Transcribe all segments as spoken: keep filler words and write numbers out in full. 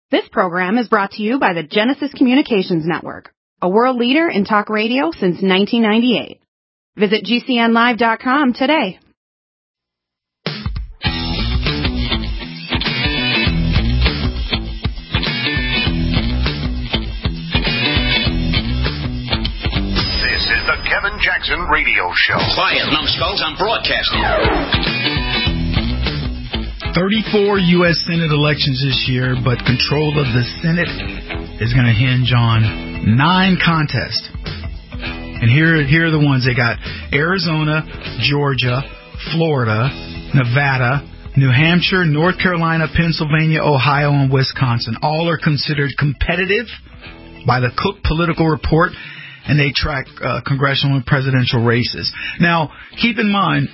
This program is brought to you by the Genesis Communications Network, a world leader in talk radio since nineteen ninety-eight. Visit G C N live dot com today. This is the Kevin Jackson Radio Show. Quiet, numbskulls, I'm broadcasting. thirty-four U S Senate elections this year, but control of the Senate is going to hinge on nine contests. And here, here are the ones. They got Arizona, Georgia, Florida, Nevada, New Hampshire, North Carolina, Pennsylvania, Ohio, and Wisconsin. All are considered competitive by the Cook Political Report, and they track uh, congressional and presidential races. Now, keep in mind,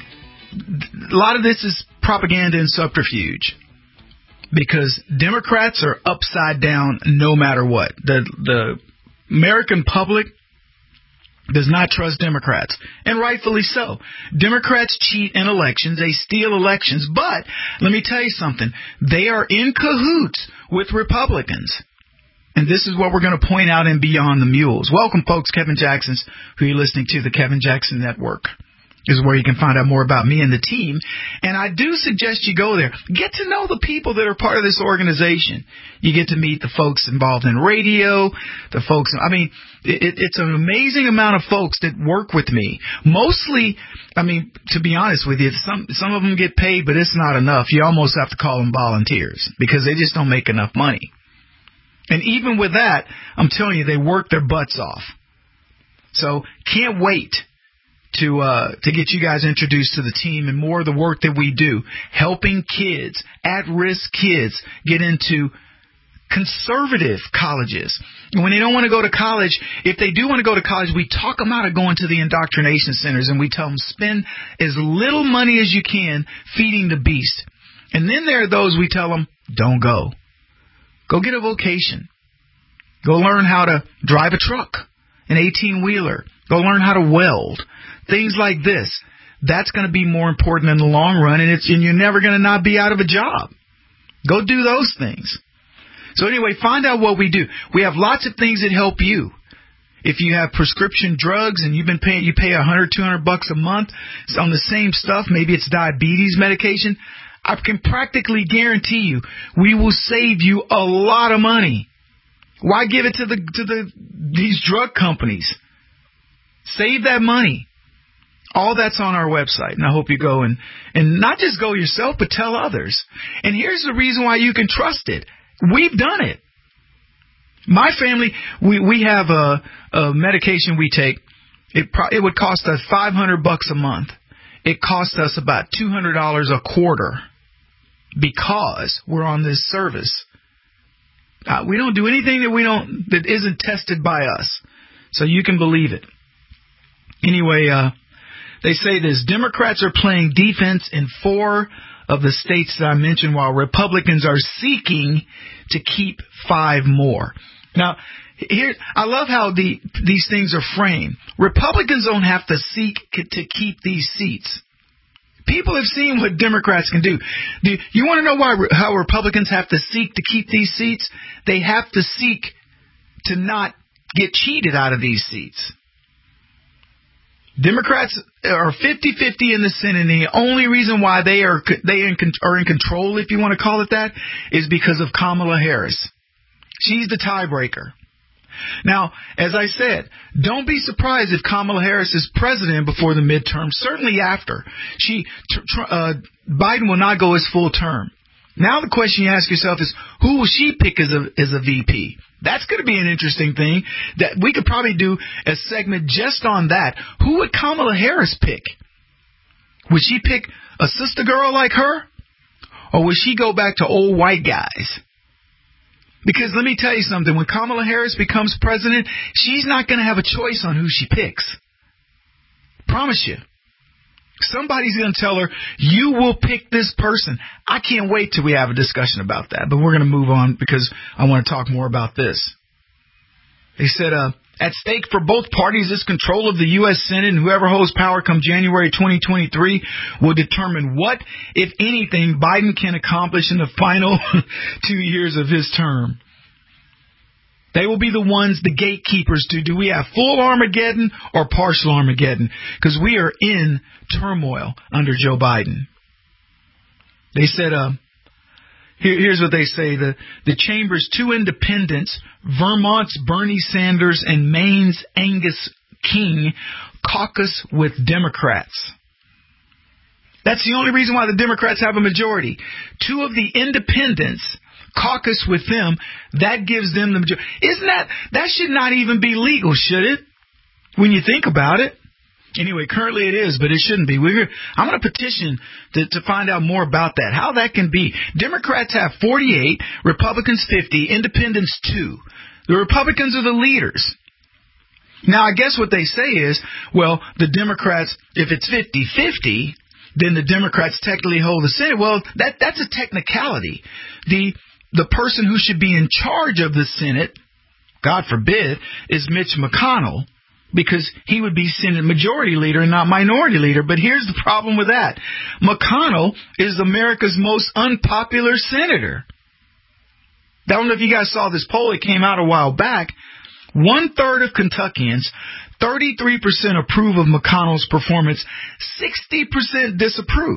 a lot of this is propaganda and subterfuge because Democrats are upside down no matter what. The the American public does not trust Democrats, and rightfully so. Democrats cheat in elections. They steal elections. But let me tell you something. They are in cahoots with Republicans. And this is what we're going to point out in Beyond the Mules. Welcome, folks. Kevin Jackson's, who you're listening to, the Kevin Jackson Network. This is where you can find out more about me and the team. And I do suggest you go there. Get to know the people that are part of this organization. You get to meet the folks involved in radio, the folks. I mean, it, it's an amazing amount of folks that work with me. Mostly, I mean, to be honest with you, some some of them get paid, but it's not enough. You almost have to call them volunteers because they just don't make enough money. And even with that, I'm telling you, they work their butts off. So can't wait to uh, to get you guys introduced to the team and more of the work that we do, helping kids, at-risk kids, get into conservative colleges. And when they don't want to go to college, if they do want to go to college, we talk them out of going to the indoctrination centers, and we tell them spend as little money as you can feeding the beast. And then there are those we tell them, don't go. Go get a vocation. Go learn how to drive a truck, an eighteen-wheeler. Go learn how to weld. Things like this. That's going to be more important in the long run, and it's and you're never going to not be out of a job. Go do those things. So anyway, find out what we do. We have lots of things that help you. If you have prescription drugs and you've been paying, you pay one hundred, two hundred bucks a month on the same stuff. Maybe it's diabetes medication. I can practically guarantee you we will save you a lot of money. Why give it to the to the these drug companies? Save that money. All that's on our website, and I hope you go and, and not just go yourself, but tell others. And here's the reason why you can trust it. We've done it. My family, we, we have a, a medication we take. It pro- it would cost us five hundred bucks a month. It costs us about two hundred dollars a quarter because we're on this service. Uh, we don't do anything that we don't that isn't tested by us, so you can believe it. Anyway, uh, they say this: Democrats are playing defense in four of the states that I mentioned, while Republicans are seeking to keep five more. Now, here I love how the these things are framed. Republicans don't have to seek to keep these seats. People have seen what Democrats can do. Do you want to know why how Republicans have to seek to keep these seats? They have to seek to not get cheated out of these seats. Democrats are fifty-fifty in the Senate, and the only reason why they are they are in control, if you want to call it that, is because of Kamala Harris. She's the tiebreaker. Now, as I said, don't be surprised if Kamala Harris is president before the midterm, certainly after. She, uh, Biden will not go his full term. Now the question you ask yourself is, who will she pick as a as a V P? That's going to be an interesting thing. That we could probably do a segment just on that. Who would Kamala Harris pick? Would she pick a sister girl like her? Or would she go back to old white guys? Because let me tell you something. When Kamala Harris becomes president, she's not going to have a choice on who she picks. Promise you. Somebody's going to tell her, you will pick this person. I can't wait till we have a discussion about that. But we're going to move on because I want to talk more about this. They said, uh, At stake for both parties is control of the U S Senate, and whoever holds power come January twenty twenty-three will determine what, if anything, Biden can accomplish in the final two years of his term. They will be the ones, the gatekeepers, to do we have full Armageddon or partial Armageddon? Because we are in turmoil under Joe Biden. They said, uh, here, here's what they say. The, the chamber's two independents, Vermont's Bernie Sanders and Maine's Angus King, caucus with Democrats. That's the only reason why the Democrats have a majority. Two of the independents caucus with them. That gives them the majority. Isn't that, that should not even be legal, should it? When you think about it. Anyway, currently it is, but it shouldn't be. We're, I'm going to petition to, to find out more about that, how that can be. Democrats have forty-eight, Republicans fifty, Independents two. The Republicans are the leaders. Now, I guess what they say is, well, the Democrats, if it's fifty-fifty, then the Democrats technically hold the Senate. Well, that that's a technicality. The the person who should be in charge of the Senate, God forbid, is Mitch McConnell, because he would be Senate Majority Leader and not Minority Leader. But here's the problem with that. McConnell is America's most unpopular senator. I don't know if you guys saw this poll. It came out a while back. One-third of Kentuckians, thirty-three percent approve of McConnell's performance, sixty percent disapprove.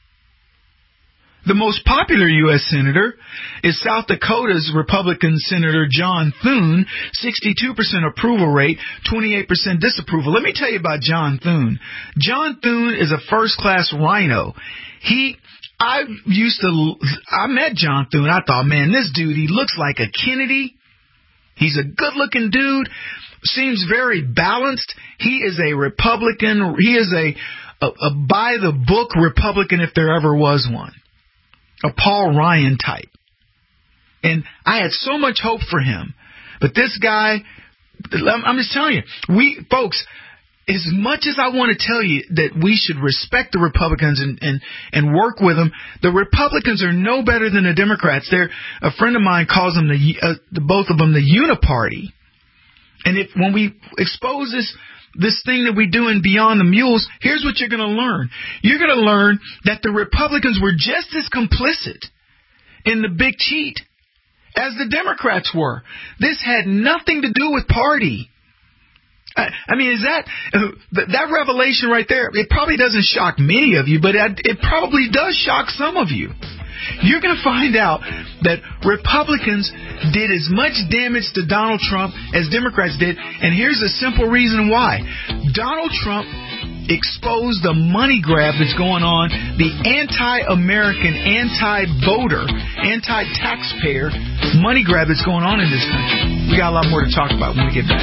The most popular U S senator is South Dakota's Republican Senator John Thune, sixty-two percent approval rate, twenty-eight percent disapproval. Let me tell you about John Thune. John Thune is a first-class rhino. He, I used to, I met John Thune. I thought, man, this dude, he looks like a Kennedy. He's a good-looking dude. Seems very balanced. He is a Republican. He is a, a, a by-the-book Republican if there ever was one. A Paul Ryan type. And I had so much hope for him. But this guy, I'm just telling you, we, folks, as much as I want to tell you that we should respect the Republicans and, and, and work with them, the Republicans are no better than the Democrats. They're, a friend of mine calls them, the, uh, the both of them, the uniparty. And if when we expose this this thing that we do in Beyond the Mules, here's what you're going to learn. You're going to learn that the Republicans were just as complicit in the big cheat as the Democrats were. This had nothing to do with party. I, I mean, is that uh, that revelation right there? It probably doesn't shock many of you, but it, it probably does shock some of you. You're going to find out that Republicans did as much damage to Donald Trump as Democrats did, and here's a simple reason why. Donald Trump exposed the money grab that's going on, the anti-American, anti-voter, anti-taxpayer money grab that's going on in this country. We got a lot more to talk about when we get back.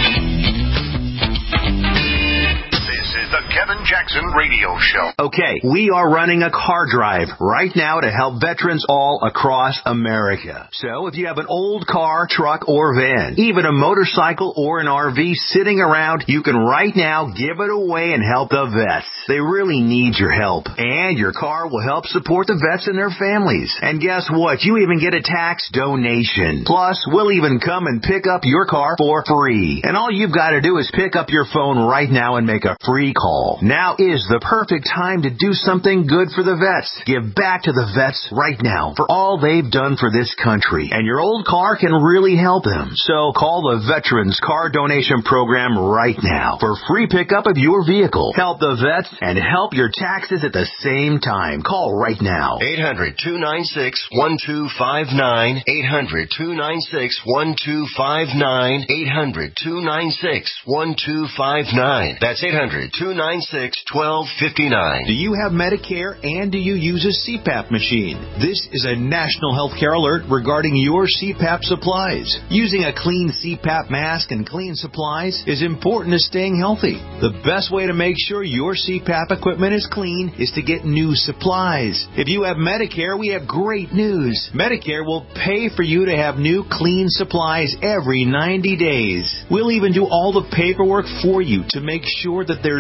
The Kevin Jackson Radio Show. Okay, we are running a car drive right now to help veterans all across America. So if you have an old car, truck, or van, even a motorcycle or an R V sitting around, you can right now give it away and help the vets. They really need your help. And your car will help support the vets and their families. And guess what? You even get a tax donation. Plus, we'll even come and pick up your car for free. And all you've got to do is pick up your phone right now and make a free call. Now is the perfect time to do something good for the vets. Give back to the vets right now for all they've done for this country. And your old car can really help them. So call the Veterans Car Donation Program right now for free pickup of your vehicle. Help the vets and help your taxes at the same time. Call right now. eight hundred, two nine six, one two five nine. eight hundred, two nine six, one two five nine. eight hundred, two nine six, one two five nine. That's eight hundred, two nine six, one two five nine. Do you have Medicare and do you use a C PAP machine? This is a national healthcare alert regarding your C PAP supplies. Using a clean C PAP mask and clean supplies is important to staying healthy. The best way to make sure your C PAP equipment is clean is to get new supplies. If you have Medicare, we have great news. Medicare will pay for you to have new clean supplies every ninety days. We'll even do all the paperwork for you to make sure that there's little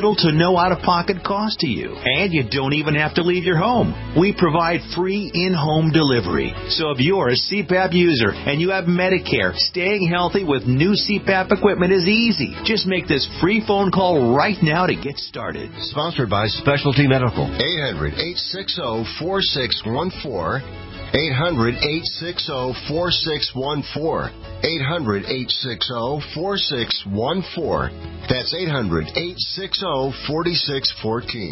little to no out-of-pocket cost to you. And you don't even have to leave your home. We provide free in-home delivery. So if you're a C PAP user and you have Medicare, staying healthy with new C PAP equipment is easy. Just make this free phone call right now to get started. Sponsored by Specialty Medical. eight hundred, eight six zero, four six one four. eight hundred, eight six zero, four six one four. eight hundred, eight six zero, four six one four. That's eight hundred, eight six zero, four six one four.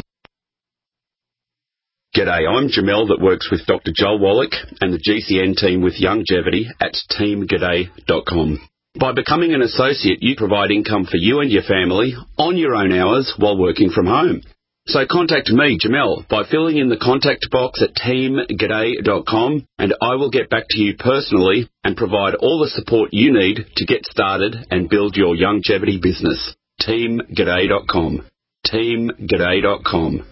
G'day, I'm Jamel that works with Doctor Joel Wallach and the G C N team with Longevity at team g'day dot com. By becoming an associate, you provide income for you and your family on your own hours while working from home. So contact me, Jamel, by filling in the contact box at team g'day dot com, and I will get back to you personally and provide all the support you need to get started and build your longevity business. team g'day dot com. team g'day dot com.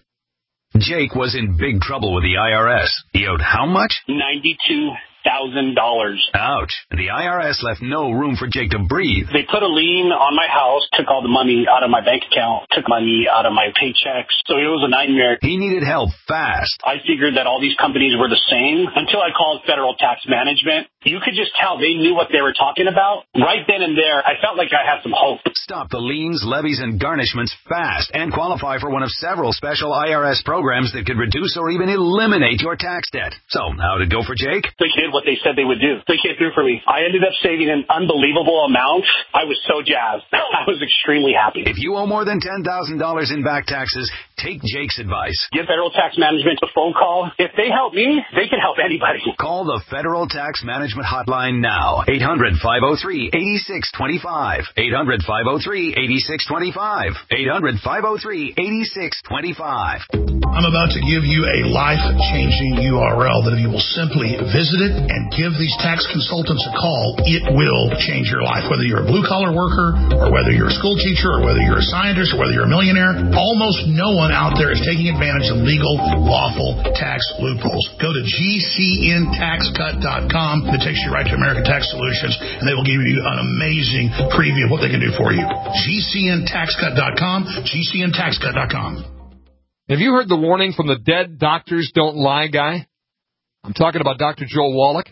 Jake was in big trouble with the I R S. He owed how much? ninety-two thousand dollars. Ouch. The I R S left no room for Jake to breathe. They put a lien on my house, took all the money out of my bank account, took money out of my paychecks. So it was a nightmare. He needed help fast. I figured that all these companies were the same until I called Federal Tax Management. You could just tell they knew what they were talking about. Right then and there, I felt like I had some hope. Stop the liens, levies, and garnishments fast and qualify for one of several special I R S programs that could reduce or even eliminate your tax debt. So, how'd it go for Jake? They did what they said they would do. They came through for me. I ended up saving an unbelievable amount. I was so jazzed. I was extremely happy. If you owe more than ten thousand dollars in back taxes, take Jake's advice. Give Federal Tax Management a phone call. If they help me, they can help anybody. Call the Federal Tax Management Hotline now. eight hundred, five oh three, eight six two five. eight hundred, five oh three, eight six two five. eight hundred, five oh three, eight six two five. I'm about to give you a life-changing U R L that if you will simply visit it and give these tax consultants a call, it will change your life. Whether you're a blue-collar worker or whether you're a school teacher or whether you're a scientist or whether you're a millionaire, almost no one out there is taking advantage of legal, lawful tax loopholes. Go to G C N tax cut dot com. It takes you right to American Tax Solutions, and they will give you an amazing preview of what they can do for you. G C N tax cut dot com, G C N tax cut dot com. Have you heard the warning from the Dead Doctors Don't Lie guy? I'm talking about Doctor Joel Wallach.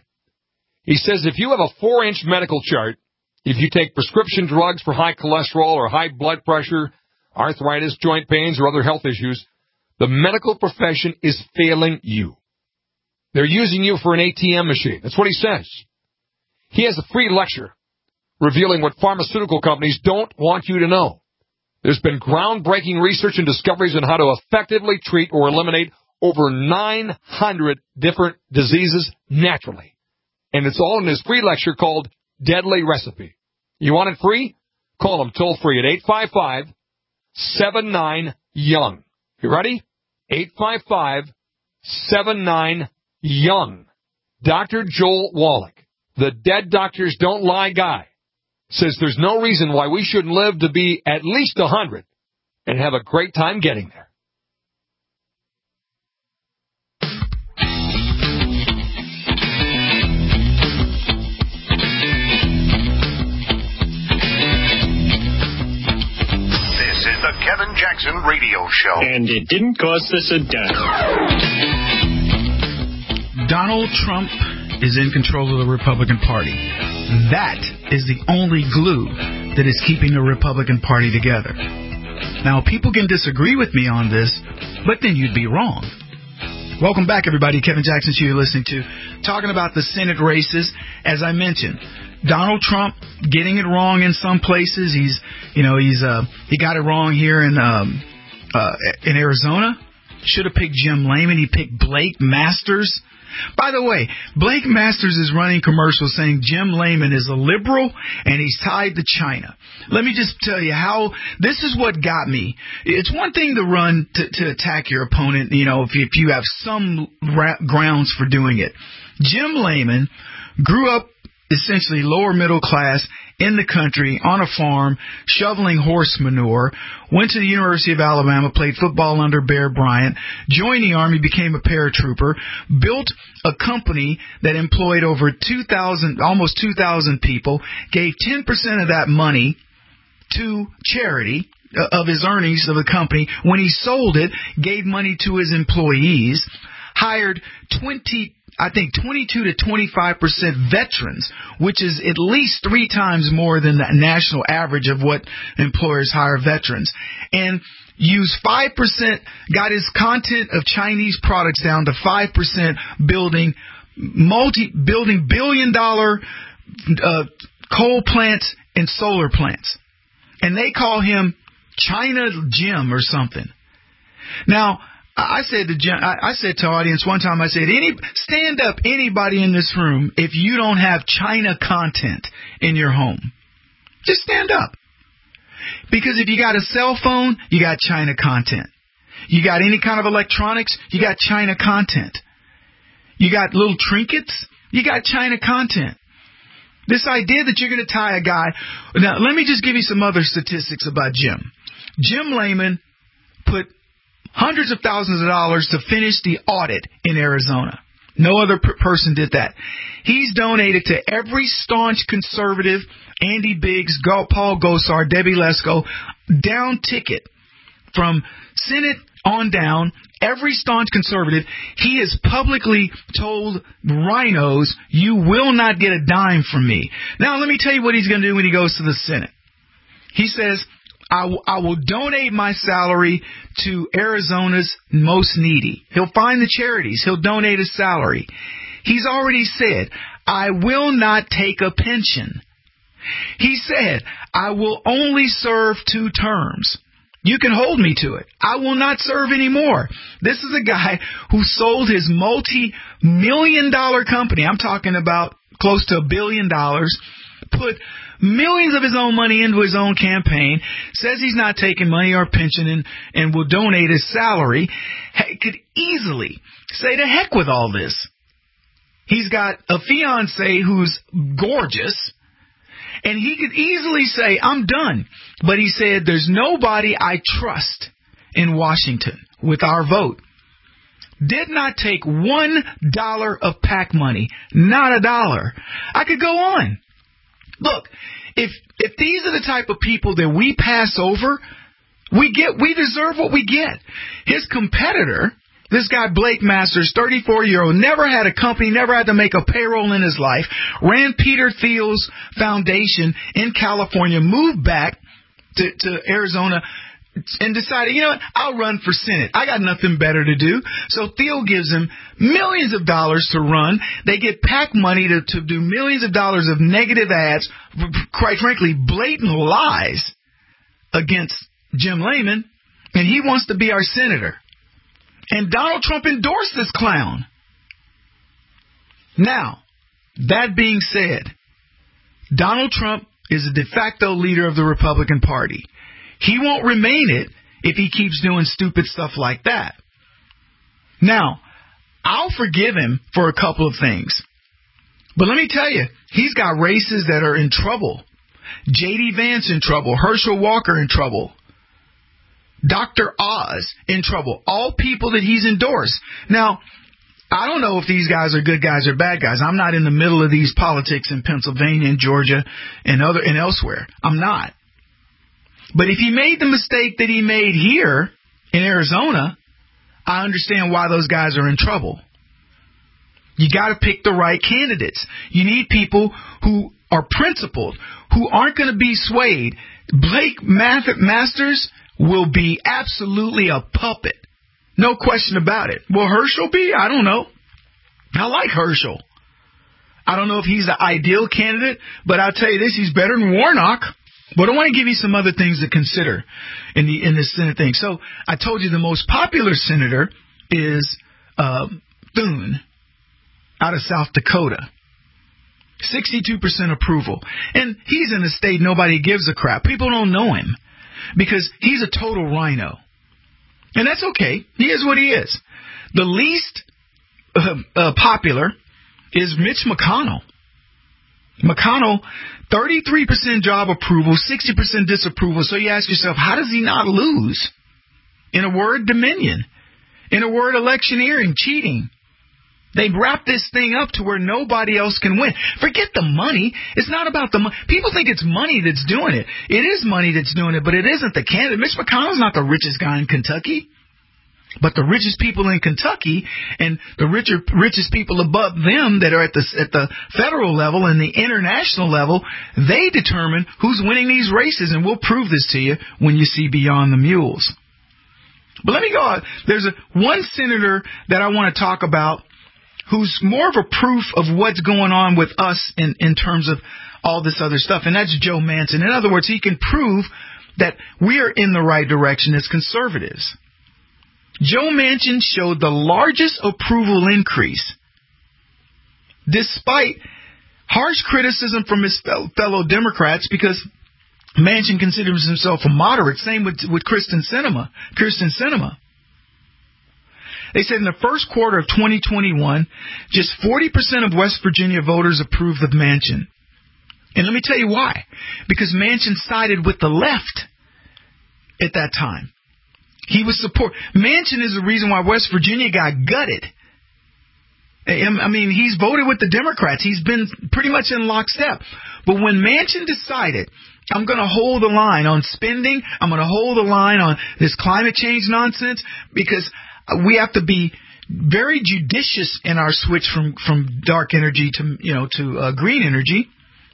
He says if you have a four-inch medical chart, if you take prescription drugs for high cholesterol or high blood pressure, arthritis, joint pains, or other health issues, the medical profession is failing you. They're using you for an A T M machine. That's what he says. He has a free lecture revealing what pharmaceutical companies don't want you to know. There's been groundbreaking research and discoveries on how to effectively treat or eliminate over nine hundred different diseases naturally. And it's all in his free lecture called Deadly Recipe. You want it free? Call him toll free at eight five five, seven nine, young. You ready? eight five five, seven nine, young. Doctor Joel Wallach, the Dead Doctors Don't Lie guy, says there's no reason why we shouldn't live to be at least one hundred and have a great time getting there. This is the Kevin Jackson Radio Show. And it didn't cost us a dime. Donald Trump is in control of the Republican Party. That is the only glue that is keeping the Republican Party together. Now, people can disagree with me on this, but then you'd be wrong. Welcome back, everybody. Kevin Jackson Show you're listening to. Talking about the Senate races, as I mentioned. Donald Trump getting it wrong in some places. He's, you know, he's uh, he got it wrong here in um, uh, in Arizona. Should have picked Jim Lehman. He picked Blake Masters. By the way, Blake Masters is running commercials saying Jim Lehman is a liberal and he's tied to China. Let me just tell you how this is what got me. It's one thing to run to, to attack your opponent, you know, if you, if you have some ra- grounds for doing it. Jim Lehman grew up essentially lower middle class in the country on a farm shoveling horse manure, went to the University of Alabama, played football under Bear Bryant, joined the Army, became a paratrooper, built a company that employed over two thousand, almost two thousand people, gave ten percent of that money to charity, of his earnings of the company. When he sold it, gave money to his employees, hired twenty, I think twenty-two to twenty-five percent veterans, which is at least three times more than the national average of what employers hire veterans, and used five percent, got his content of Chinese products down to five percent, building multi, building billion dollar uh, coal plants and solar plants. And they call him China Jim or something. Now, I said to Jim, I said to audience one time, I said, any stand up, anybody in this room, if you don't have China content in your home. Just stand up. Because if you got a cell phone, you got China content. You got any kind of electronics, you got China content. You got little trinkets, you got China content. This idea that you're going to tie a guy. Now, let me just give you some other statistics about Jim. Jim Lehman put hundreds of thousands of dollars to finish the audit in Arizona. No other per- person did that. He's donated to every staunch conservative, Andy Biggs, Go- Paul Gosar, Debbie Lesko, down ticket from Senate on down, every staunch conservative. He has publicly told rhinos, you will not get a dime from me. Now, let me tell you what he's going to do when he goes to the Senate. He says, I, w- I will donate my salary to Arizona's most needy. He'll find the charities. He'll donate his salary. He's already said, I will not take a pension. He said, I will only serve two terms. You can hold me to it. I will not serve anymore. This is a guy who sold his multi-million dollar company. I'm talking about close to a billion dollars, put millions of his own money into his own campaign, says he's not taking money or pension and, and will donate his salary. He could easily say to heck with all this. He's got a fiance who's gorgeous. And he could easily say, I'm done. But he said, there's nobody I trust in Washington with our vote. Did not take one dollar of PAC money. Not a dollar. I could go on. Look, if if these are the type of people that we pass over, we get we deserve what we get. His competitor, this guy Blake Masters, thirty-four-year-old, never had a company, never had to make a payroll in his life, ran Peter Thiel's foundation in California, moved back to, to Arizona, and decided, you know what, I'll run for Senate. I got nothing better to do. So Thiel gives him millions of dollars to run. They get PAC money to, to do millions of dollars of negative ads, quite frankly, blatant lies against Jim Lehman, and he wants to be our senator. And Donald Trump endorsed this clown. Now, that being said, Donald Trump is a de facto leader of the Republican Party. He won't remain it if he keeps doing stupid stuff like that. Now, I'll forgive him for a couple of things. But let me tell you, he's got races that are in trouble. J D. Vance in trouble. Herschel Walker in trouble. Doctor Oz in trouble. All people that he's endorsed. Now, I don't know if these guys are good guys or bad guys. I'm not in the middle of these politics in Pennsylvania and Georgia and other and elsewhere. I'm not. But if he made the mistake that he made here in Arizona, I understand why those guys are in trouble. You got to pick the right candidates. You need people who are principled, who aren't going to be swayed. Blake Masters will be absolutely a puppet. No question about it. Will Herschel be? I don't know. I like Herschel. I don't know if he's the ideal candidate, but I'll tell you this, he's better than Warnock. But I want to give you some other things to consider in the in this Senate thing. So I told you the most popular senator is uh, Thune out of South Dakota. sixty-two percent approval. And he's in a state nobody gives a crap. People don't know him because he's a total rhino. And that's okay. He is what he is. The least uh, uh, popular is Mitch McConnell. McConnell, thirty-three percent job approval, sixty percent disapproval. So you ask yourself, how does he not lose? In a word, dominion. In a word, electioneering, cheating. They'd wrap this thing up to where nobody else can win. Forget the money. It's not about the money. People think it's money that's doing it. It is money that's doing it, but it isn't the candidate. Mitch McConnell's not the richest guy in Kentucky. But the richest people in Kentucky and the richer, richest people above them that are at the at the federal level and the international level, they determine who's winning these races, and we'll prove this to you when you see Beyond the Mules. But let me go on. There's a, one senator that I want to talk about who's more of a proof of what's going on with us in, in terms of all this other stuff, and that's Joe Manchin. In other words, he can prove that we are in the right direction as conservatives. Joe Manchin showed the largest approval increase, despite harsh criticism from his fellow Democrats, because Manchin considers himself a moderate. Same with, with Kristen Sinema. Kristen Sinema. They said in the first quarter of twenty twenty-one, just forty percent of West Virginia voters approved of Manchin. And let me tell you why. Because Manchin sided with the left at that time. He was support. Manchin is the reason why West Virginia got gutted. I mean, he's voted with the Democrats. He's been pretty much in lockstep. But when Manchin decided, I'm going to hold the line on spending, I'm going to hold the line on this climate change nonsense, because we have to be very judicious in our switch from, from dark energy to, you know, to uh, green energy.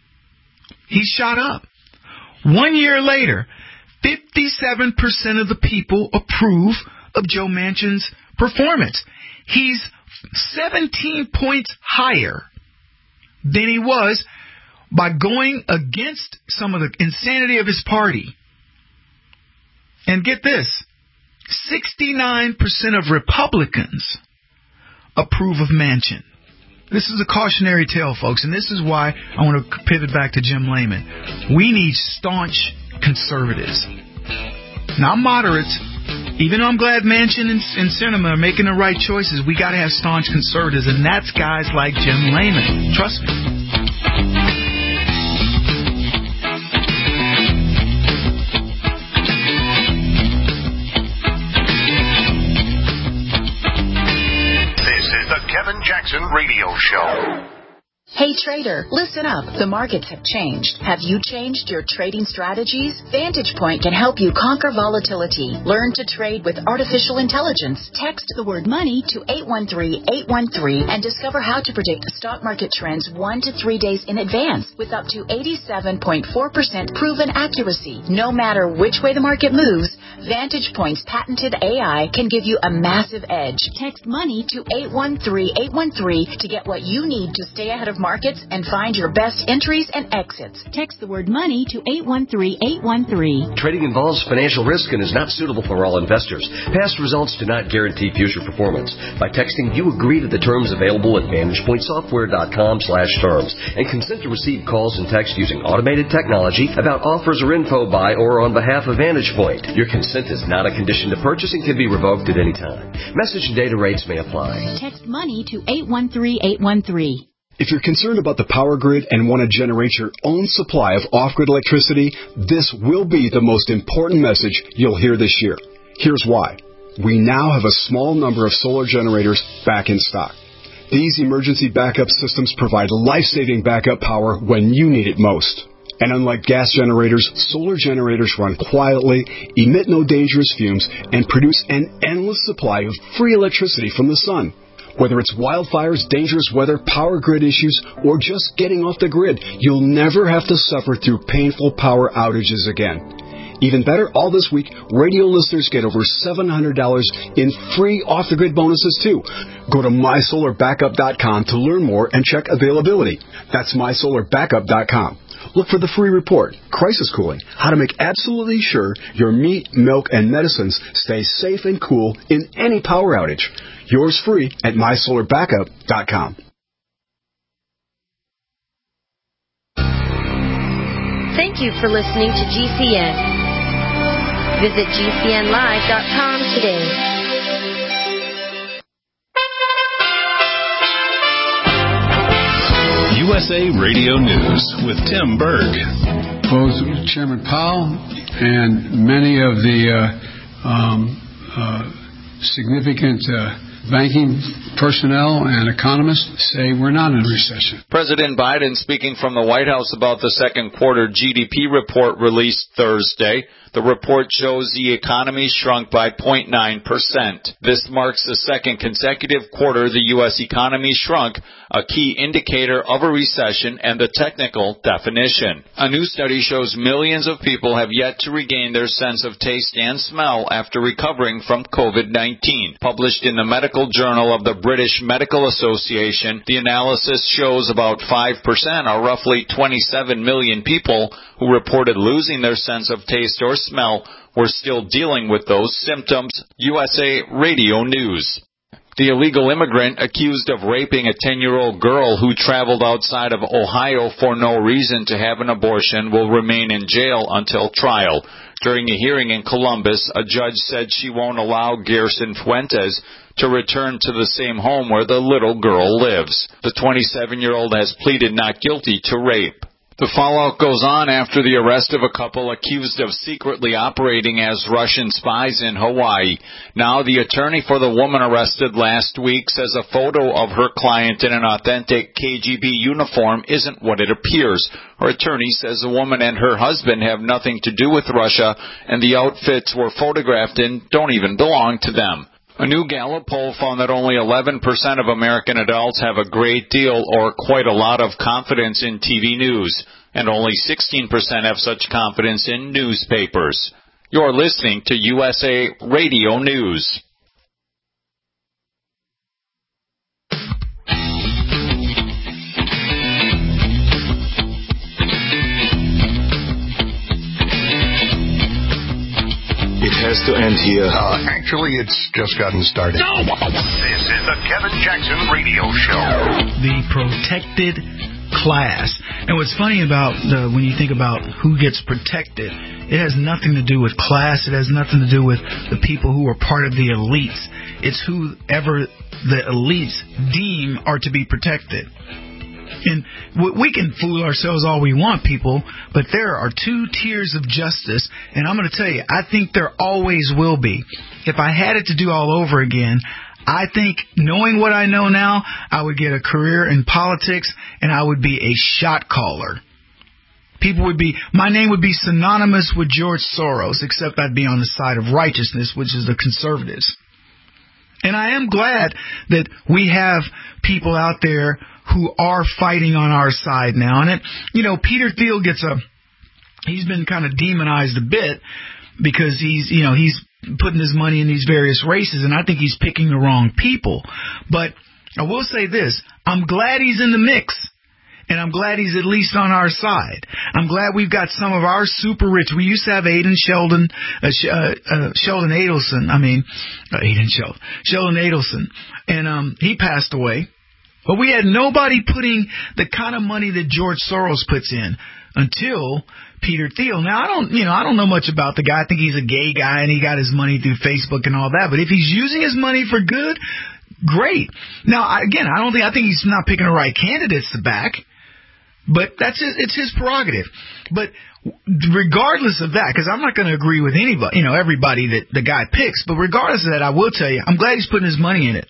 He shot up. One year later, fifty-seven percent of the people approve of Joe Manchin's performance. He's seventeen points higher than he was by going against some of the insanity of his party. And get this, sixty-nine percent of Republicans approve of Manchin. This is a cautionary tale, folks, and this is why I want to pivot back to Jim Lehman. We need staunch conservatives, not moderates. Even though I'm glad Manchin and, and Sinema are making the right choices, we got to have staunch conservatives, and that's guys like Jim Lehman. Trust me. This is the Kevin Jackson Radio Show. Hey trader, listen up. The markets have changed. Have you changed your trading strategies? Vantage Point can help you conquer volatility. Learn to trade with artificial intelligence. Text the word money to eight one three, eight one three and discover how to predict stock market trends one to three days in advance with up to eighty-seven point four percent proven accuracy. No matter which way the market moves, Vantage Point's patented A I can give you a massive edge. Text money to eight one three, eight one three to get what you need to stay ahead of markets and find your best entries and exits. Text the word money to eight one three, eight one three. Trading involves financial risk and is not suitable for all investors. Past results do not guarantee future performance. By texting, you agree to the terms available at VantagePointSoftware.com slash terms and consent to receive calls and text using automated technology about offers or info by or on behalf of Vantage Point. Your consent is not a condition to purchase and can be revoked at any time. Message and data rates may apply. Text money to eight one three, eight one three. If you're concerned about the power grid and want to generate your own supply of off-grid electricity, this will be the most important message you'll hear this year. Here's why. We now have a small number of solar generators back in stock. These emergency backup systems provide life-saving backup power when you need it most. And unlike gas generators, solar generators run quietly, emit no dangerous fumes, and produce an endless supply of free electricity from the sun. Whether it's wildfires, dangerous weather, power grid issues, or just getting off the grid, you'll never have to suffer through painful power outages again. Even better, all this week, radio listeners get over seven hundred dollars in free off-the-grid bonuses, too. Go to my solar backup dot com to learn more and check availability. That's my solar backup dot com. Look for the free report, Crisis Cooling, how to make absolutely sure your meat, milk, and medicines stay safe and cool in any power outage. Yours free at my solar backup dot com. Thank you for listening to G C N. Visit G C N live dot com today. U S A Radio News with Tim Berg. Both Chairman Powell and many of the uh, um, uh, significant uh, banking personnel and economists say we're not in a recession. President Biden speaking from the White House about the second quarter G D P report released Thursday. The report shows the economy shrunk by zero point nine percent. This marks the second consecutive quarter the U S economy shrunk, a key indicator of a recession and the technical definition. A new study shows millions of people have yet to regain their sense of taste and smell after recovering from COVID nineteen. Published in the Medical Journal of the British Medical Association, the analysis shows about five percent, or roughly twenty-seven million people who reported losing their sense of taste or smell were still dealing with those symptoms. U S A Radio News. The illegal immigrant accused of raping a ten-year-old girl who traveled outside of Ohio for no reason to have an abortion will remain in jail until trial. During a hearing in Columbus, a judge said she won't allow Gerson Fuentes to return to the same home where the little girl lives. The twenty-seven-year-old has pleaded not guilty to rape. The fallout goes on after the arrest of a couple accused of secretly operating as Russian spies in Hawaii. Now the attorney for the woman arrested last week says a photo of her client in an authentic K G B uniform isn't what it appears. Her attorney says the woman and her husband have nothing to do with Russia, and the outfits were photographed in don't even belong to them. A new Gallup poll found that only eleven percent of American adults have a great deal or quite a lot of confidence in T V news, and only sixteen percent have such confidence in newspapers. You're listening to U S A Radio News. It has to end here. Uh, actually, it's just gotten started. No! This is the Kevin Jackson Radio Show. The protected class. And what's funny about the, when you think about who gets protected, it has nothing to do with class. It has nothing to do with the people who are part of the elites. It's whoever the elites deem are to be protected. And we can fool ourselves all we want, people, but there are two tiers of justice, and I'm going to tell you, I think there always will be. If I had it to do all over again, I think, knowing what I know now, I would get a career in politics, and I would be a shot caller. People would be, my name would be synonymous with George Soros, except I'd be on the side of righteousness, which is the conservatives. And I am glad that we have people out there who are fighting on our side now. And, it, you know, Peter Thiel gets a, he's been kind of demonized a bit because he's, you know, he's putting his money in these various races, and I think he's picking the wrong people. But I will say this, I'm glad he's in the mix. And I'm glad he's at least on our side. I'm glad we've got some of our super rich. We used to have Aiden Sheldon, uh, uh, uh, Sheldon Adelson. I mean, uh, Aiden Sheldon, Sheldon Adelson, and um, he passed away. But we had nobody putting the kind of money that George Soros puts in until Peter Thiel. Now, I don't, you know, I don't know much about the guy. I think he's a gay guy and he got his money through Facebook and all that. But if he's using his money for good, great. Now, again, I don't think, I think he's not picking the right candidates to back. But that's his, it's his prerogative. But regardless of that, because I'm not going to agree with anybody, you know, everybody that the guy picks. But regardless of that, I will tell you, I'm glad he's putting his money in it.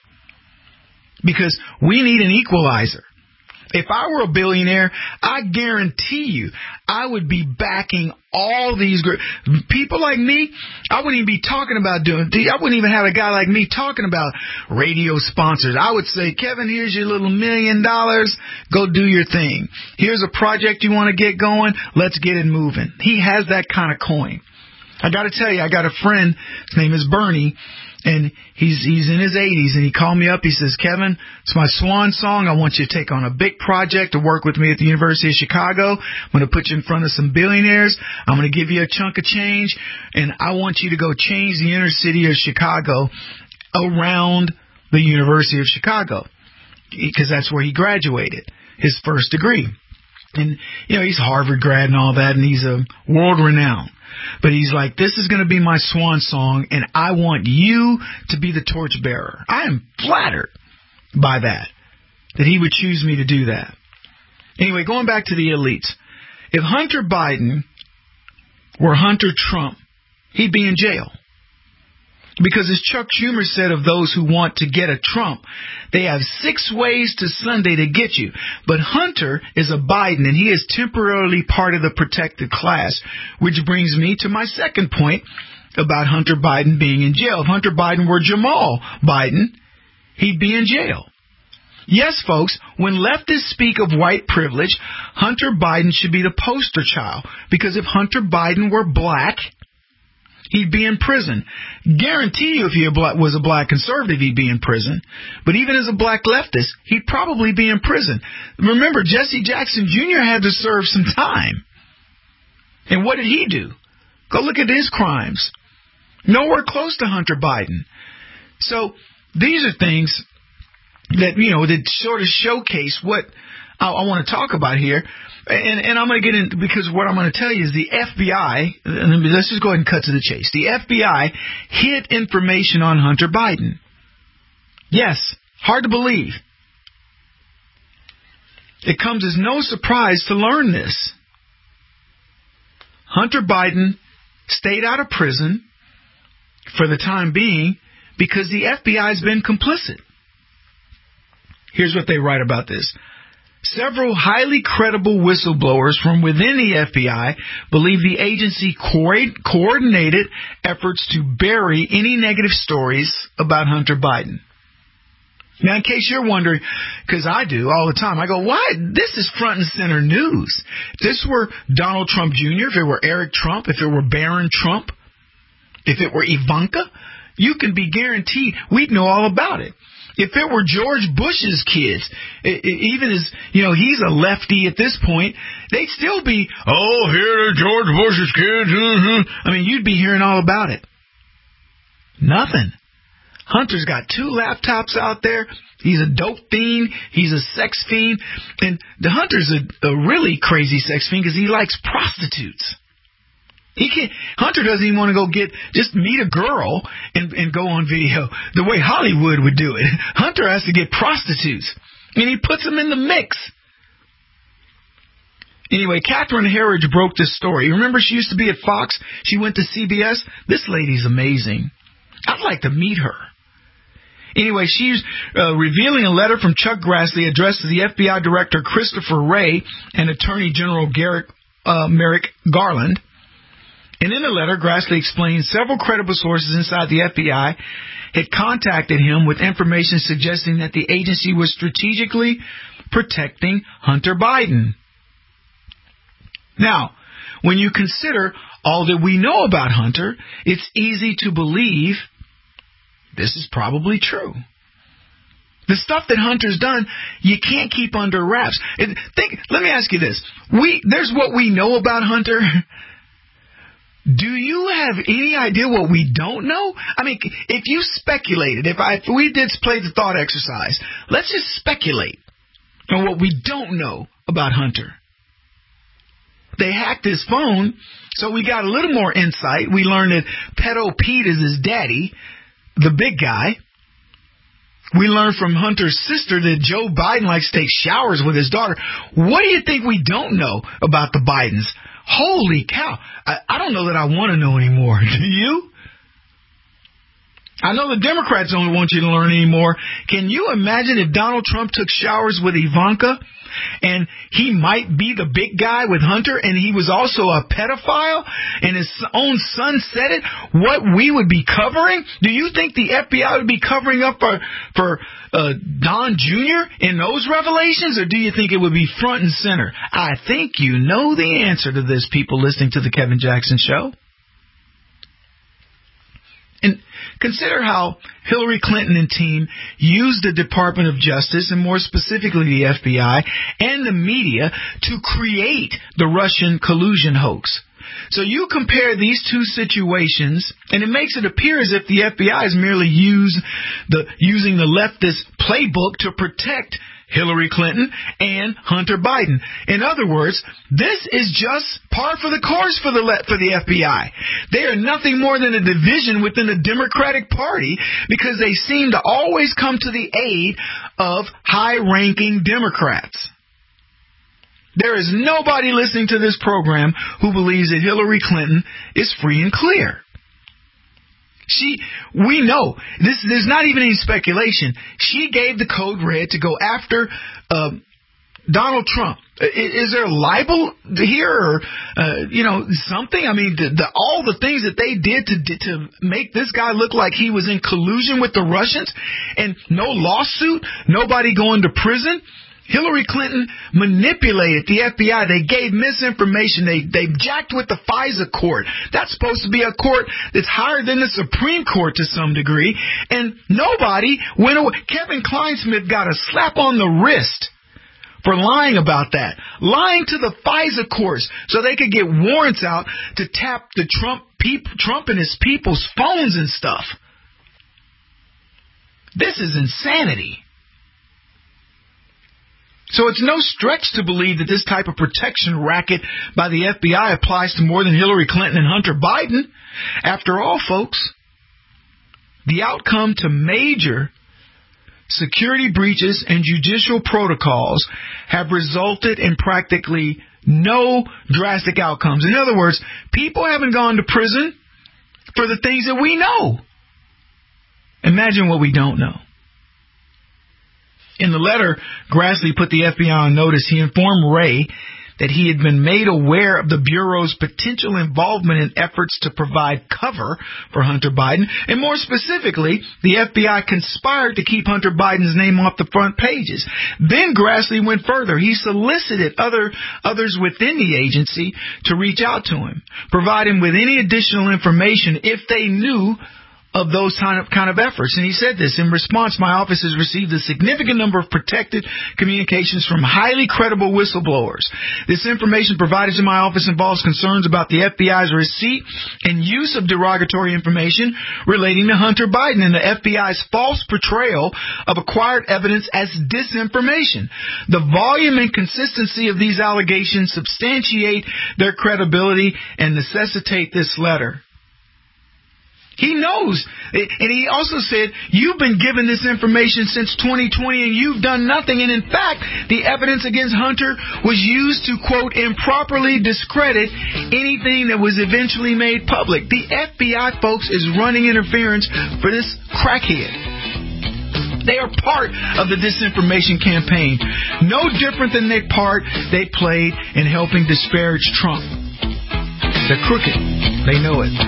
Because we need an equalizer. If I were a billionaire, I guarantee you I would be backing all these groups. People like me, I wouldn't even be talking about doing, I wouldn't even have a guy like me talking about radio sponsors. I would say, Kevin, here's your little million dollars. Go do your thing. Here's a project you want to get going. Let's get it moving. He has that kind of coin. I got to tell you, I got a friend. His name is Bernie. And he's he's in his eighties, and he called me up. He says, Kevin, it's my swan song. I want you to take on a big project to work with me at the University of Chicago. I'm going to put you in front of some billionaires. I'm going to give you a chunk of change, and I want you to go change the inner city of Chicago around the University of Chicago, because that's where he graduated, his first degree. And, you know, he's a Harvard grad and all that, and he's a world-renowned. But he's like, this is going to be my swan song, and I want you to be the torchbearer. I am flattered by that, that he would choose me to do that. Anyway, going back to the elites. If Hunter Biden were Hunter Trump, he'd be in jail. Because as Chuck Schumer said of those who want to get a Trump, they have six ways to Sunday to get you. But Hunter is a Biden, and he is temporarily part of the protected class, which brings me to my second point about Hunter Biden being in jail. If Hunter Biden were Jamal Biden, he'd be in jail. Yes, folks, when leftists speak of white privilege, Hunter Biden should be the poster child. Because if Hunter Biden were black, he'd be in prison. Guarantee you if he was a black conservative, he'd be in prison. But even as a black leftist, he'd probably be in prison. Remember, Jesse Jackson Junior had to serve some time. And what did he do? Go look at his crimes. Nowhere close to Hunter Biden. So these are things that, you know, that sort of showcase what I, I want to talk about here. And, and I'm going to get in, because what I'm going to tell you is the F B I, and let's just go ahead and cut to the chase. The F B I hid information on Hunter Biden. Yes, hard to believe. It comes as no surprise to learn this. Hunter Biden stayed out of prison for the time being because the F B I has been complicit. Here's what they write about this. Several highly credible whistleblowers from within the F B I believe the agency co- coordinated efforts to bury any negative stories about Hunter Biden. Now, in case you're wondering, because I do all the time, I go, why? This is front and center news. If this were Donald Trump Junior, if it were Eric Trump, if it were Barron Trump, if it were Ivanka, you can be guaranteed we'd know all about it. If it were George Bush's kids, it, it, even as, you know, he's a lefty at this point, they'd still be, oh, here are George Bush's kids. Mm-hmm. I mean, you'd be hearing all about it. Nothing. Hunter's got two laptops out there. He's a dope fiend. He's a sex fiend. And the Hunter's a, a really crazy sex fiend because he likes prostitutes. He can't, Hunter doesn't even want to go get, just meet a girl and, and go on video the way Hollywood would do it. Hunter has to get prostitutes, and he puts them in the mix. Anyway, Catherine Herridge broke this story. Remember, she used to be at Fox. She went to C B S. This lady's amazing. I'd like to meet her. Anyway, she's uh, revealing a letter from Chuck Grassley addressed to the F B I Director Christopher Wray and Attorney General Garrett, uh, Merrick Garland. And in the letter, Grassley explained several credible sources inside the F B I had contacted him with information suggesting that the agency was strategically protecting Hunter Biden. Now, when you consider all that we know about Hunter, it's easy to believe this is probably true. The stuff that Hunter's done, you can't keep under wraps. And think, let me ask you this. We, there's what we know about Hunter. Do you have any idea what we don't know? I mean, if you speculated, if, I, if we did play the thought exercise, let's just speculate on what we don't know about Hunter. They hacked his phone, so we got a little more insight. We learned that Pedo Pete is his daddy, the big guy. We learned from Hunter's sister that Joe Biden likes to take showers with his daughter. What do you think we don't know about the Bidens? Holy cow. I, I don't know that I want to know anymore. Do you? I know the Democrats don't want you to learn anymore. Can you imagine if Donald Trump took showers with Ivanka and he might be the big guy with Hunter and he was also a pedophile and his own son said it? What we would be covering? Do you think the F B I would be covering up for, for uh, Don Junior in those revelations, or do you think it would be front and center? I think you know the answer to this, people listening to the Kevin Jackson Show. And consider how Hillary Clinton and team used the Department of Justice, and more specifically the F B I, and the media to create the Russian collusion hoax. So you compare these two situations, and it makes it appear as if the F B I is merely use the, using the leftist playbook to protect Hillary Clinton and Hunter Biden. In other words, this is just par for the course for the for the F B I. They are nothing more than a division within the Democratic Party because they seem to always come to the aid of high-ranking Democrats. There is nobody listening to this program who believes that Hillary Clinton is free and clear. She, we know, this, there's not even any speculation. She gave the code red to go after uh, Donald Trump. Is there libel here or, uh, you know, something? I mean, the, the, all the things that they did to to make this guy look like he was in collusion with the Russians, and no lawsuit, nobody going to prison. Hillary Clinton manipulated the F B I. They gave misinformation. They they jacked with the FISA court. That's supposed to be a court that's higher than the Supreme Court to some degree. And nobody went away. Kevin Kleinsmith got a slap on the wrist for lying about that. Lying to the FISA courts so they could get warrants out to tap the Trump, peop, Trump and his people's phones and stuff. This is insanity. So it's no stretch to believe that this type of protection racket by the F B I applies to more than Hillary Clinton and Hunter Biden. After all, folks, the outcome to major security breaches and judicial protocols have resulted in practically no drastic outcomes. In other words, people haven't gone to prison for the things that we know. Imagine what we don't know. In the letter, Grassley put the F B I on notice. He informed Wray that he had been made aware of the Bureau's potential involvement in efforts to provide cover for Hunter Biden. And more specifically, the F B I conspired to keep Hunter Biden's name off the front pages. Then Grassley went further. He solicited other others within the agency to reach out to him, provide him with any additional information if they knew of those kind of, kind of efforts. And he said this: in response, my office has received a significant number of protected communications from highly credible whistleblowers. This information provided to my office involves concerns about the F B I's receipt and use of derogatory information relating to Hunter Biden and the F B I's false portrayal of acquired evidence as disinformation. The volume and consistency of these allegations substantiate their credibility and necessitate this letter. He knows. And he also said, you've been given this information since twenty twenty and you've done nothing. And in fact, the evidence against Hunter was used to, quote, improperly discredit anything that was eventually made public. The F B I, folks, is running interference for this crackhead. They are part of the disinformation campaign. No different than the part they played in helping disparage Trump. They're crooked. They know it.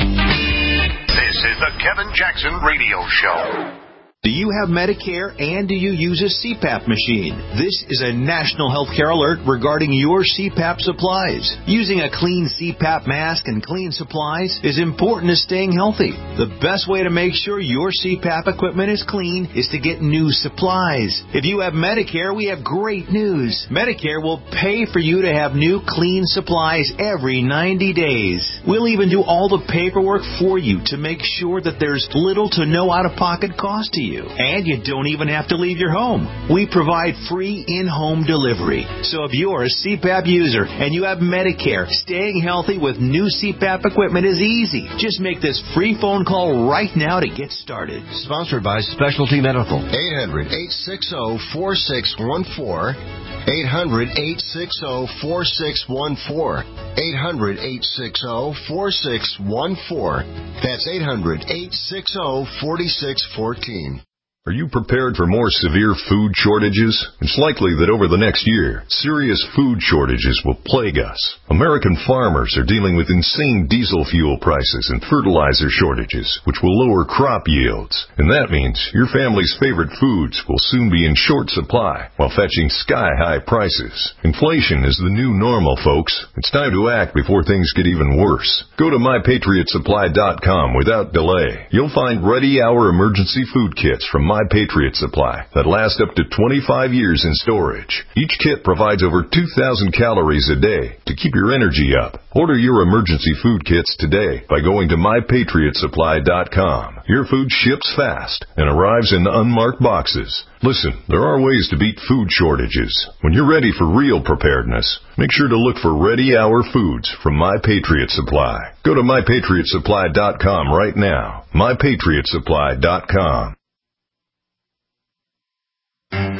This is the Kevin Jackson Radio Show. Do you have Medicare and do you use a C PAP machine? This is a national healthcare alert regarding your C PAP supplies. Using a clean C PAP mask and clean supplies is important to staying healthy. The best way to make sure your C PAP equipment is clean is to get new supplies. If you have Medicare, we have great news. Medicare will pay for you to have new clean supplies every ninety days. We'll even do all the paperwork for you to make sure that there's little to no out-of-pocket cost to you. And you don't even have to leave your home. We provide free in-home delivery. So if you're a C PAP user and you have Medicare, staying healthy with new C PAP equipment is easy. Just make this free phone call right now to get started. Sponsored by Specialty Medical. eight hundred, eight six zero, four six one four. eight hundred, eight six zero, four six one four. eight hundred, eight six zero, four six one four. That's eight hundred, eight six zero, four six one four. Are you prepared for more severe food shortages? It's likely that over the next year, serious food shortages will plague us. American farmers are dealing with insane diesel fuel prices and fertilizer shortages, which will lower crop yields. And that means your family's favorite foods will soon be in short supply while fetching sky-high prices. Inflation is the new normal, folks. It's time to act before things get even worse. Go to my patriot supply dot com without delay. You'll find ready-hour emergency food kits from My Patriot Supply that last up to twenty-five years in storage. Each kit provides over two thousand calories a day to keep your energy up. Order your emergency food kits today by going to my patriot supply dot com. Your food ships fast and arrives in unmarked boxes. Listen, there are ways to beat food shortages. When you're ready for real preparedness, make sure to look for Ready Hour Foods from My Patriot Supply. Go to my patriot supply dot com right now. my patriot supply dot com.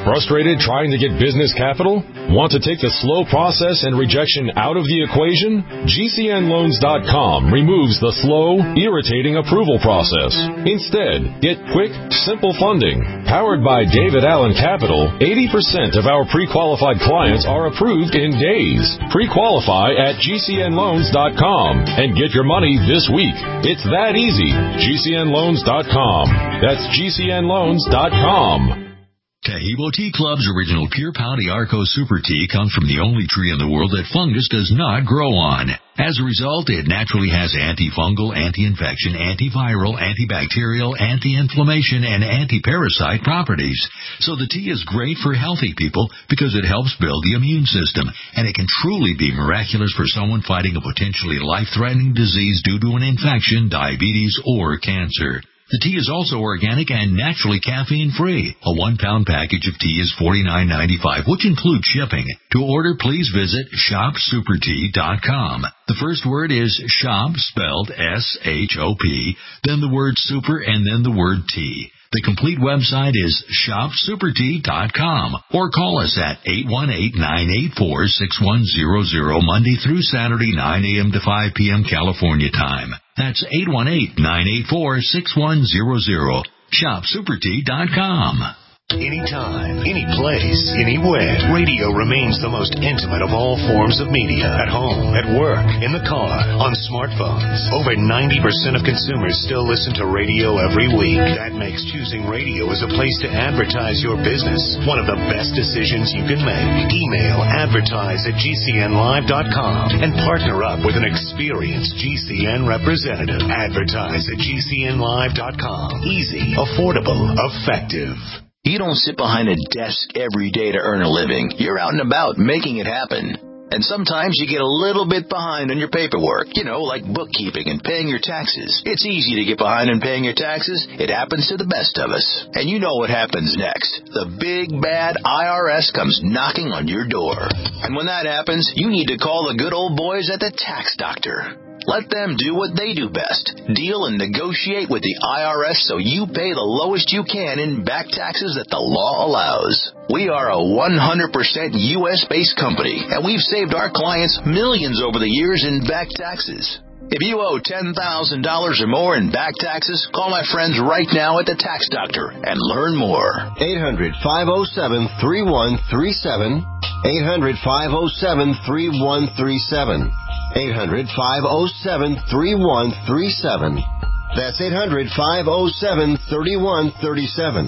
Frustrated trying to get business capital? Want to take the slow process and rejection out of the equation? G C N loans dot com removes the slow, irritating approval process. Instead, get quick, simple funding. Powered by David Allen Capital, eighty percent of our pre-qualified clients are approved in days. Pre-qualify at G C N loans dot com and get your money this week. It's that easy. G C N loans dot com. That's G C N loans dot com. Tahibo Tea Club's original Pure Pouty Arco Super Tea comes from the only tree in the world that fungus does not grow on. As a result, it naturally has antifungal, anti-infection, antiviral, antibacterial, anti-inflammation, and anti-parasite properties. So the tea is great for healthy people because it helps build the immune system, and it can truly be miraculous for someone fighting a potentially life-threatening disease due to an infection, diabetes, or cancer. The tea is also organic and naturally caffeine-free. A one-pound package of tea is forty-nine ninety-five, which includes shipping. To order, please visit shop super tea dot com. The first word is shop, spelled S H O P, then the word super, and then the word tea. The complete website is shop super tea dot com, or call us at eight one eight, nine eight four, six one zero zero Monday through Saturday, nine a.m. to five p.m. California time. That's eight one eight, nine eight four, six one zero zero. shop super tea dot com. Anytime, any place, anywhere. Radio remains the most intimate of all forms of media. At home, at work, in the car, on smartphones. Over ninety percent of consumers still listen to radio every week. That makes choosing radio as a place to advertise your business one of the best decisions you can make. Email advertise at G C N live dot com and partner up with an experienced G C N representative. Advertise at G C N live dot com. Easy, affordable, effective. You don't sit behind a desk every day to earn a living. You're out and about making it happen. And sometimes you get a little bit behind on your paperwork, you know, like bookkeeping and paying your taxes. It's easy to get behind on paying your taxes. It happens to the best of us. And you know what happens next. The big, bad I R S comes knocking on your door. And when that happens, you need to call the good old boys at the Tax Doctor. Let them do what they do best. Deal and negotiate with the I R S so you pay the lowest you can in back taxes that the law allows. We are a one hundred percent U S-based company, and we've saved our clients millions over the years in back taxes. If you owe ten thousand dollars or more in back taxes, call my friends right now at the Tax Doctor and learn more. eight hundred, five oh seven, three one three seven. eight hundred, five oh seven, three one three seven. eight hundred, five oh seven, three one three seven. That's eight hundred, five oh seven, three one three seven.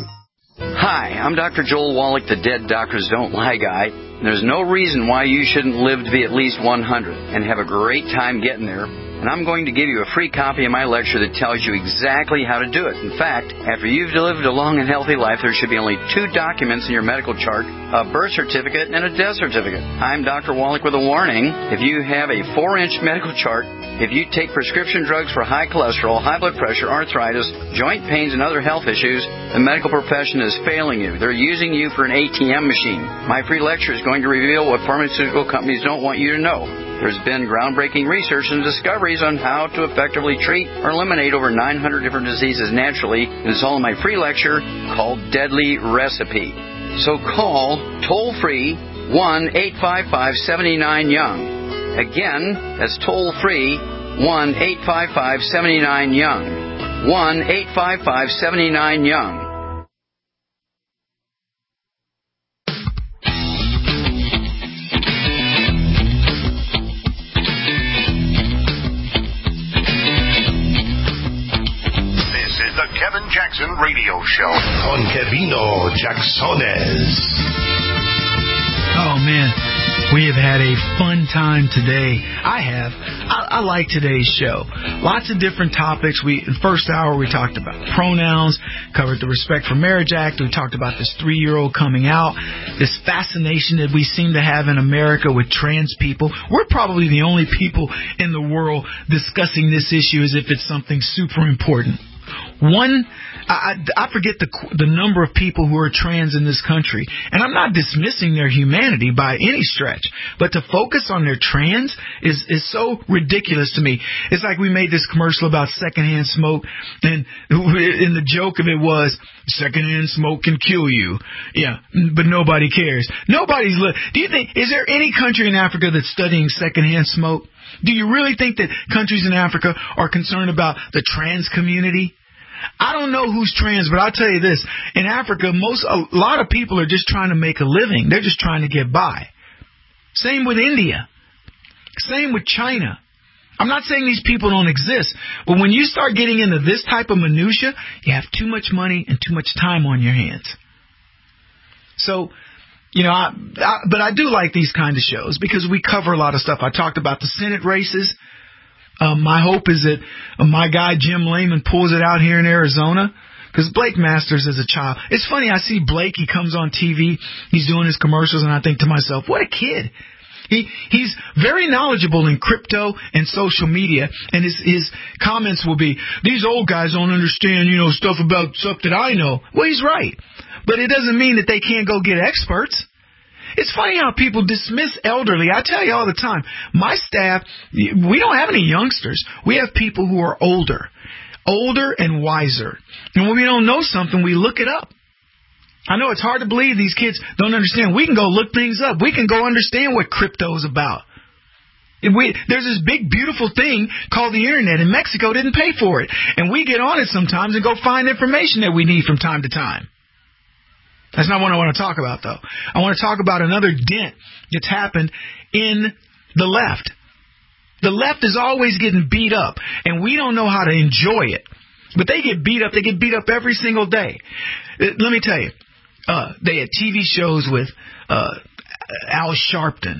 Hi, I'm Doctor Joel Wallach, the Dead Doctors Don't Lie guy. There's no reason why you shouldn't live to be at least one hundred and have a great time getting there. And I'm going to give you a free copy of my lecture that tells you exactly how to do it. In fact, after you've lived a long and healthy life, there should be only two documents in your medical chart, a birth certificate and a death certificate. I'm Doctor Wallach with a warning. If you have a four-inch medical chart, if you take prescription drugs for high cholesterol, high blood pressure, arthritis, joint pains, and other health issues, the medical profession is failing you. They're using you for an A T M machine. My free lecture is going to reveal what pharmaceutical companies don't want you to know. There's been groundbreaking research and discoveries on how to effectively treat or eliminate over nine hundred different diseases naturally. And it's all in my free lecture called Deadly Recipe. So call toll-free one eight five five, seven nine Young. Again, that's toll-free one eight five five, seven nine Young. one eight five five, seven nine Young. Kevin Jackson Radio Show on Kevino Jacksones. Oh, man. We have had a fun time today. I have. I, I like today's show. Lots of different topics. We, in the first hour, we talked about pronouns, covered the Respect for Marriage Act. We talked about this three-year-old coming out, this fascination that we seem to have in America with trans people. We're probably the only people in the world discussing this issue as if it's something super important. one, I, I forget the the number of people who are trans in this country, and I'm not dismissing their humanity by any stretch, but to focus on their trans is is so ridiculous to me. It's like we made this commercial about secondhand smoke, and and the joke of it was secondhand smoke can kill you. Yeah, but nobody cares. Nobody's. Do you think is there any country in Africa that's studying secondhand smoke? Do you really think that countries in Africa are concerned about the trans community? I don't know who's trans, but I'll tell you this. In Africa, most a lot of people are just trying to make a living. They're just trying to get by. Same with India. Same with China. I'm not saying these people don't exist, but when you start getting into this type of minutia, you have too much money and too much time on your hands. So, you know, I, I, but I do like these kind of shows because we cover a lot of stuff. I talked about the Senate races. Um, my hope is that uh, my guy Jim Lehman pulls it out here in Arizona because Blake Masters is a child. It's funny, I see Blake, he comes on T V, he's doing his commercials, and I think to myself, what a kid. He He's very knowledgeable in crypto and social media, and his, his comments will be, these old guys don't understand, you know, stuff about stuff that I know. Well, he's right. But it doesn't mean that they can't go get experts. It's funny how people dismiss elderly. I tell you all the time, my staff, we don't have any youngsters. We have people who are older, older and wiser. And when we don't know something, we look it up. I know it's hard to believe these kids don't understand. We can go look things up. We can go understand what crypto is about. We, there's this big, beautiful thing called the Internet, and Mexico didn't pay for it. And we get on it sometimes and go find information that we need from time to time. That's not what I want to talk about, though. I want to talk about another dent that's happened in the left. The left is always getting beat up, and we don't know how to enjoy it. But they get beat up. They get beat up every single day. Let me tell you, uh, they had T V shows with uh, Al Sharpton,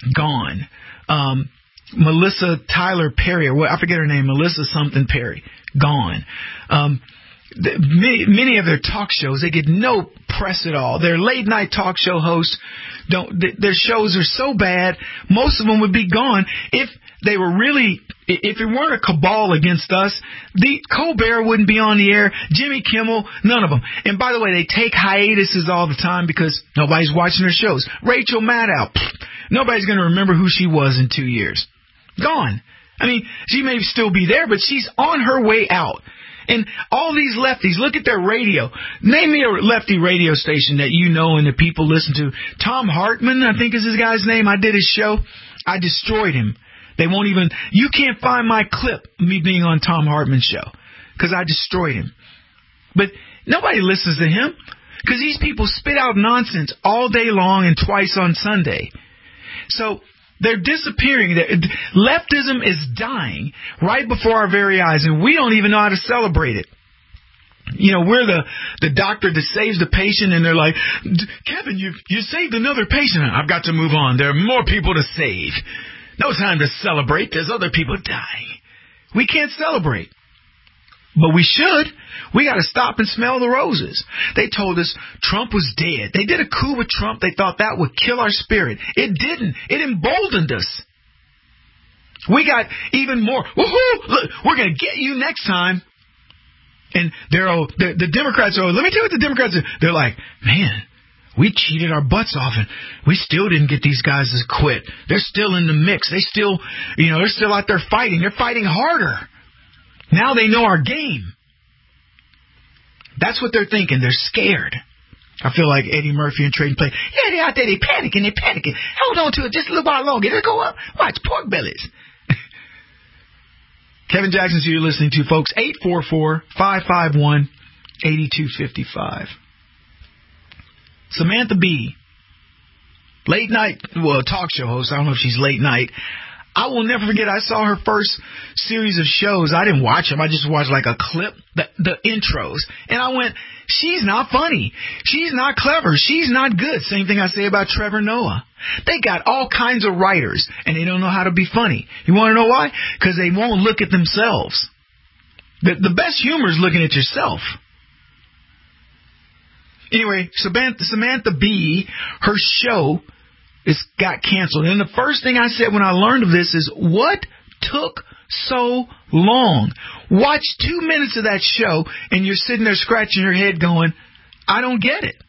gone. Um, Melissa Tyler Perry, or I forget her name, Melissa something Perry, gone. Um The, many, many of their talk shows, they get no press at all. Their late night talk show hosts don't. Th- their shows are so bad. Most of them would be gone if they were really. If it weren't a cabal against us, the Colbert wouldn't be on the air. Jimmy Kimmel, none of them. And by the way, they take hiatuses all the time because nobody's watching their shows. Rachel Maddow, pfft, nobody's going to remember who she was in two years. Gone. I mean, she may still be there, but she's on her way out. And all these lefties, look at their radio. Name me a lefty radio station that you know and that people listen to. Tom Hartman, I think is his guy's name. I did his show. I destroyed him. They won't even, you can't find my clip of me being on Tom Hartman's show because I destroyed him. But nobody listens to him because these people spit out nonsense all day long and twice on Sunday. So they're disappearing. Leftism is dying right before our very eyes, and we don't even know how to celebrate it. You know, we're the, the doctor that saves the patient, and they're like, Kevin, you you saved another patient. I've got to move on. There are more people to save. No time to celebrate. There's other people dying. We can't celebrate. But we should. We got to stop and smell the roses. They told us Trump was dead. They did a coup with Trump. They thought that would kill our spirit. It didn't. It emboldened us. We got even more. Woohoo! Look, we're going to get you next time. And they're all, the, the Democrats are, let me tell you what the Democrats are. They're like, man, we cheated our butts off and we still didn't get these guys to quit. They're still in the mix. They still, you know, they're still out there fighting. They're fighting harder. Now they know our game. That's what they're thinking. They're scared. I feel like Eddie Murphy and Trading Places. Yeah, they're out there. They're panicking. They're panicking. Hold on to it just a little while longer. It'll go up. Watch, pork bellies. Kevin Jackson's who you're listening to, folks. eight four four, five five one, eight two five five. Samantha Bee, late night, well, talk show host. I don't know if she's late night. I will never forget, I saw her first series of shows. I didn't watch them. I just watched like a clip, the, the intros. And I went, she's not funny. She's not clever. She's not good. Same thing I say about Trevor Noah. They got all kinds of writers, and they don't know how to be funny. You want to know why? Because they won't look at themselves. The, the best humor is looking at yourself. Anyway, Samantha, Samantha Bee, her show is got canceled. And the first thing I said when I learned of this is, what took so long. Watch two minutes of that show, and you're sitting there scratching your head going, I don't get it.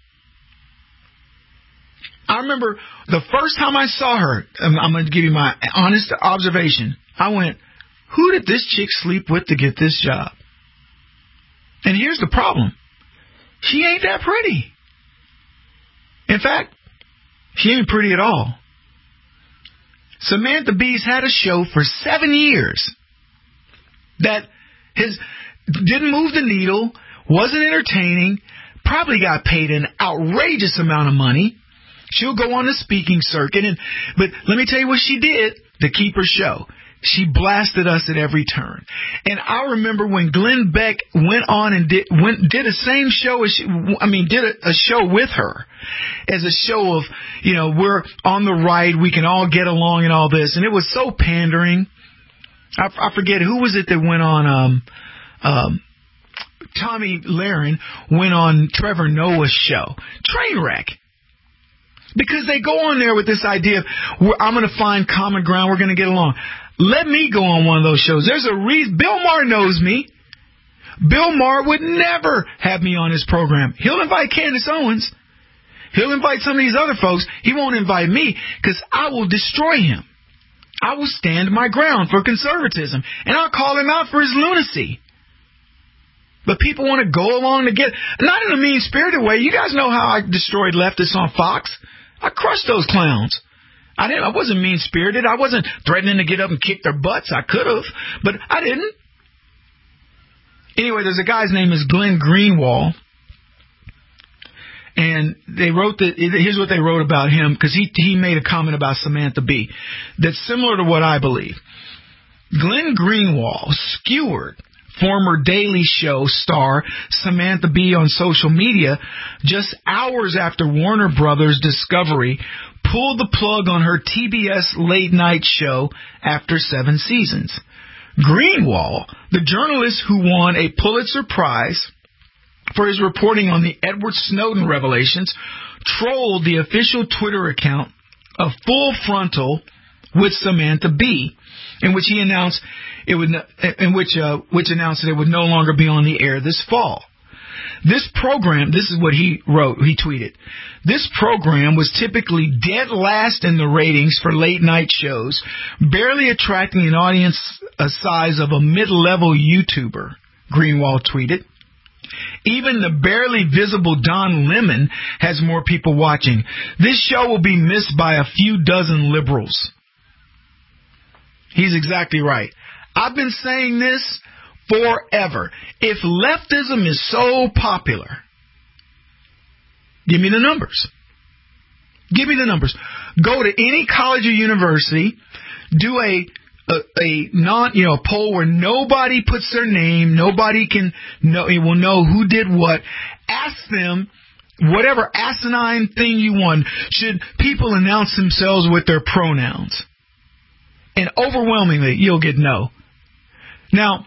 I remember the first time I saw her, I'm going to give you my honest observation. I went, who did this chick sleep with to get this job? And here's the problem. She ain't that pretty. In fact, she ain't pretty at all. Samantha Bee's had a show for seven years that has, didn't move the needle, wasn't entertaining, probably got paid an outrageous amount of money. She'll go on the speaking circuit, and but let me tell you what she did to keep her show. She blasted us at every turn. And I remember when Glenn Beck went on and did went did the same show as she, I mean, did a, a show with her as a show of, you know, we're on the right, we can all get along and all this. And it was so pandering. I, I forget, who was it that went on, um, um, Tommy Lahren went on Trevor Noah's show. Train wreck. Because they go on there with this idea of, I'm going to find common ground, we're going to get along. Let me go on one of those shows. There's a reason. Bill Maher knows me. Bill Maher would never have me on his program. He'll invite Candace Owens. He'll invite some of these other folks. He won't invite me because I will destroy him. I will stand my ground for conservatism, and I'll call him out for his lunacy. But people want to go along to get, not in a mean-spirited way. You guys know how I destroyed leftists on Fox. I crushed those clowns. I didn't. I wasn't mean-spirited. I wasn't threatening to get up and kick their butts. I could have, but I didn't. Anyway, there's a guy's name is Glenn Greenwald, and they wrote that. Here's what they wrote about him, because he he made a comment about Samantha Bee that's similar to what I believe. Glenn Greenwald skewered former Daily Show star Samantha Bee on social media just hours after Warner Brothers Discovery pulled the plug on her T B S late night show after seven seasons. Greenwald, the journalist who won a Pulitzer Prize for his reporting on the Edward Snowden revelations, trolled the official Twitter account of Full Frontal with Samantha Bee, in which he announced it would, in which uh, which announced that it would no longer be on the air this fall. This program, this is what he wrote, he tweeted, this program was typically dead last in the ratings for late night shows, barely attracting an audience a size of a mid-level YouTuber, Greenwald tweeted. Even the barely visible Don Lemon has more people watching. This show will be missed by a few dozen liberals. He's exactly right. I've been saying this forever. If leftism is so popular, give me the numbers. Give me the numbers. Go to any college or university, do a a, a non, you know, a poll where nobody puts their name, nobody can know, will know who did what. Ask them whatever asinine thing you want. Should people announce themselves with their pronouns? And overwhelmingly, you'll get no. Now,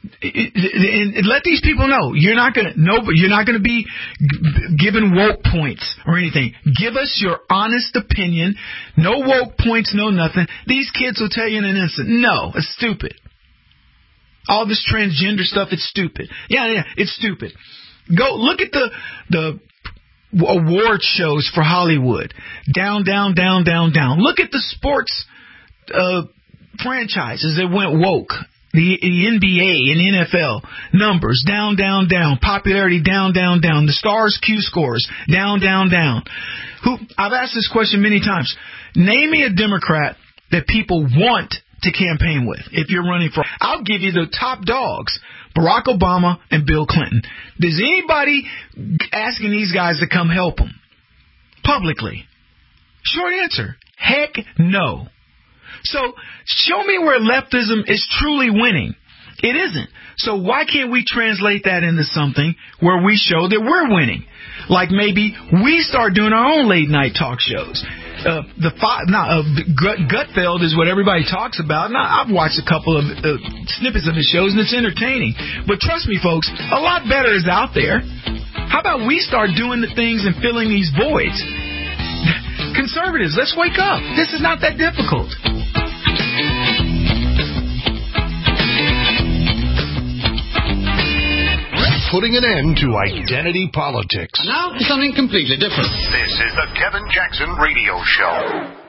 and let these people know you're not gonna no, you're not gonna be given woke points or anything. Give us your honest opinion. No woke points, no nothing. These kids will tell you in an instant, no, it's stupid. All this transgender stuff, it's stupid. Yeah, yeah, it's stupid. Go look at the the award shows for Hollywood. Down, down, down, down, down. Look at the sports uh, franchises that went woke. The, the N B A and N F L numbers down, down, down. Popularity down, down, down. The Stars Q scores down, down, down. Who I've asked this question many times. Name me a Democrat that people want to campaign with. If you're running for, I'll give you the top dogs: Barack Obama and Bill Clinton. Does anybody asking these guys to come help them publicly? Short answer: heck no. So show me where leftism is truly winning. It isn't. So why can't we translate that into something where we show that we're winning? Like maybe we start doing our own late night talk shows. Uh, the not, uh, Gutfeld is what everybody talks about. Now, I've watched a couple of uh, snippets of his shows, and it's entertaining. But trust me, folks, a lot better is out there. How about we start doing the things and filling these voids? Conservatives, let's wake up. This is not that difficult. putting an end to identity politics. Now, something completely different. This is the Kevin Jackson Radio Show.